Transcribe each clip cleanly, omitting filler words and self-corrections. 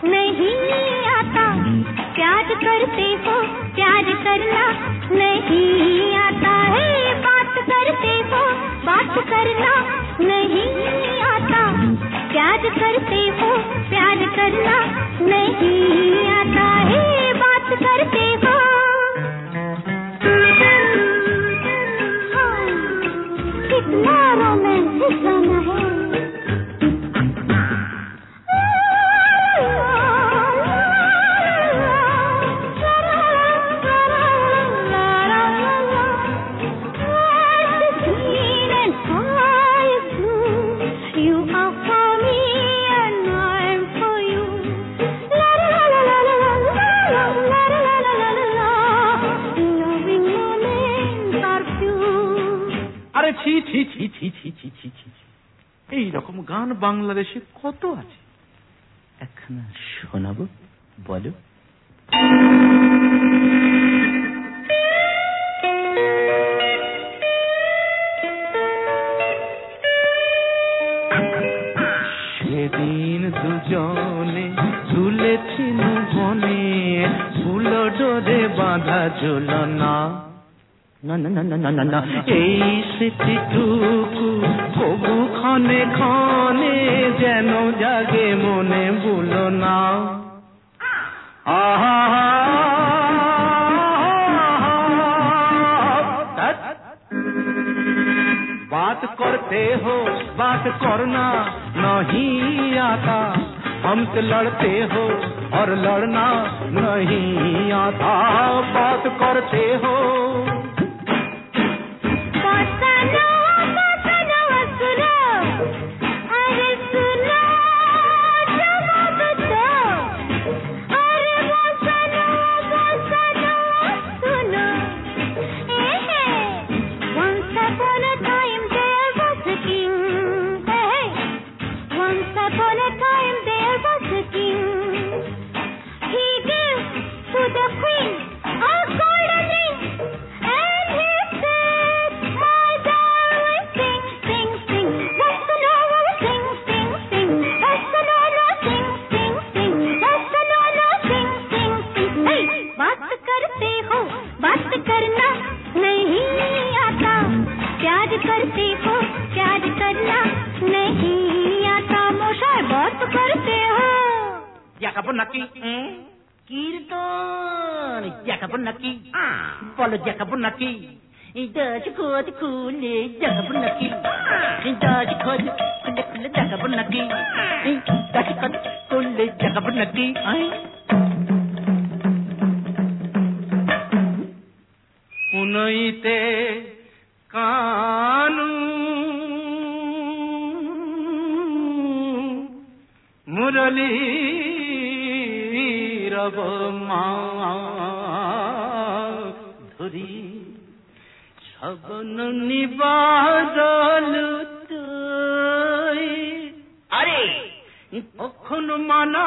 नहीं आता, प्यार करते हो प्यार करना नहीं आता है, बात करते हो बात करना नहीं आता, प्यार करते हो प्यार करना नहीं आता है, बात करते हो। कितना रोमांटिक गाना है। ছি ছি ছি ছি ছি ছি ছি ছি, এইরকম গান বাংলাদেশে কত আছে, একখানা শোনাবো, বলো। সেদিন দুজনে ঝুলেছিল বনে, ফুল ডোরে বাঁধা ঝুলনা, না না না না না না, এই স্মৃতিটুকু কবু ক্ষণে ক্ষণে যেন জাগে মনে, ভুলো না। আহা बात करते हो बात करना नहीं आता, हमसे लड़ते हो और लड़ना नहीं आता, बात करते हो। कीर्तन जगबनकी बोलो जगबनकी, दज खोज खुले जगबनकी, दज खोज खुले खुले जगबनकी, दज खोज खुले जगबनकी। उनईते कानू मुरली रब माधुरी শবন নিবাদল তুই, আরে কখন মানা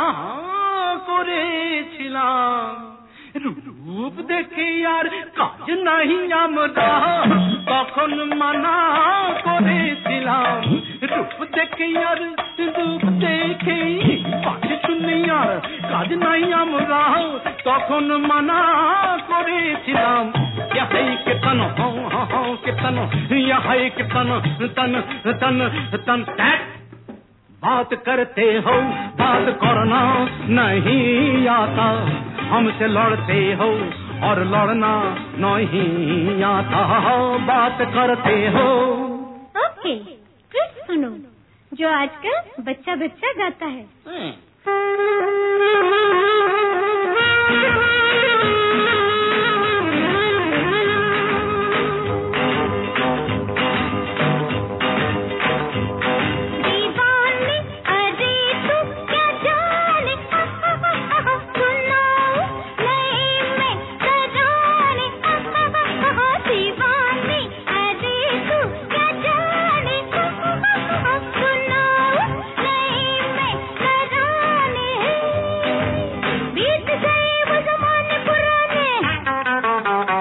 করেছিলাম, রূপ দেখে আর কাজ নাই আমরা, কখন মানা করেছিলাম, রূপ দেখে আর রূপ দেখে কাজ শুনে আর কাজ নাই আমরা, তখন মানা করেছিলাম। यही के तन हो के तन, यही के तन तन तन तन तन, बात करते हो बात करना नहीं आता, हमसे लड़ते हो और लड़ना नहीं आता, बात करते हो। ओके, फिर सुनो जो आजकल बच्चा बच्चा गाता है।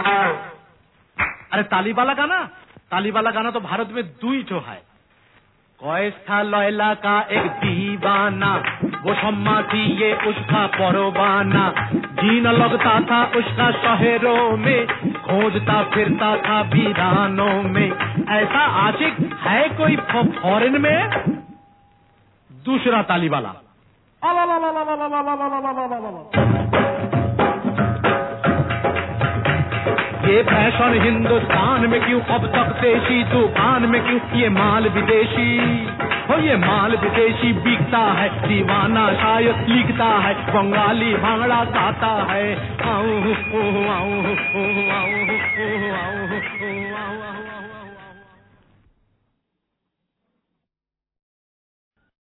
ताली वाला गाना तो भारत में 2 ठो है, कॉइस था लैला का एक दीवाना, वो शम्मा थी ये उसका परवाना। जी न लगता था उसका शहरों में, खोजता फिरता था वीरानों में। ऐसा आशिक है कोई फॉरेन में? दूसरा ताली वाला। ये फैशन हिंदुस्तान में क्यों, अब तक देशी दुकान में क्यों, ये माल विदेशी हो, ये माल विदेशी बिकता है। दीवाना शायद लिखता है, बंगाली भांगड़ा गाता है। आऊं आऊं आऊं आऊं आऊं